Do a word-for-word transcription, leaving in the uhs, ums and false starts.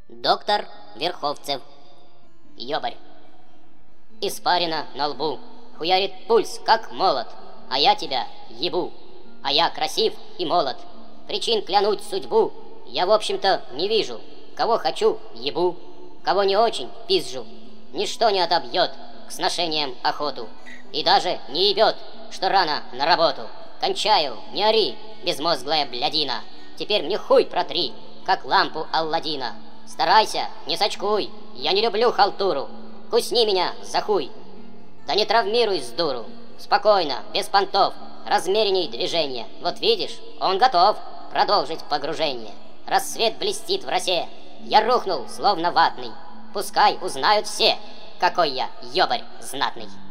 Доктор Верховцев. Ёбарь. Испарина на лбу, хуярит пульс, как молот, а я тебя ебу, а я красив и молод. Причин клянуть судьбу я, в общем-то, не вижу. Кого хочу, ебу, кого не очень, пизжу. Ничто не отобьет к сношениям охоту. И даже не ебет, что рано на работу. Кончаю, не ори, безмозглая блядина. Теперь мне хуй протри, как лампу Алладина. Старайся, не сочкуй, я не люблю халтуру. Кусни меня за хуй, да не травмируй с дуру. Спокойно, без понтов, размеренней движения. Вот видишь, он готов продолжить погружение. Рассвет блестит в росе, я рухнул, словно ватный. Пускай узнают все, какой я ёбарь знатный.